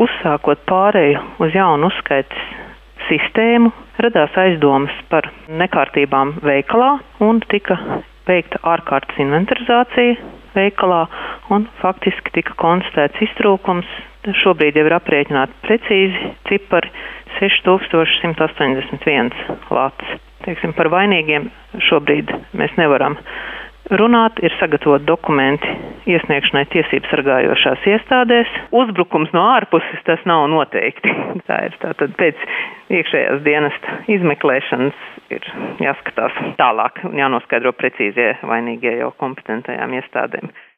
Uzsākot pāreju uz jaunu uzskaites sistēmu, radās aizdomas par nekārtībām veikalā un tika veikta ārkārtas inventarizācija veikalā un faktiski tika konstatēts iztrūkums. Šobrīd jau ir aprēķināti precīzi cipari 6181 lats. Teiksim, par vainīgiem šobrīd mēs nevaram runāt, ir sagatavot dokumenti iesniegšanai tiesību sargājošās iestādēs. Uzbrukums no ārpuses tas nav noteikti. Tā ir tātad pēc iekšējās dienesta izmeklēšanas ir jāskatās tālāk un jānoskaidro precīzie vainīgie jau kompetentajām iestādēm.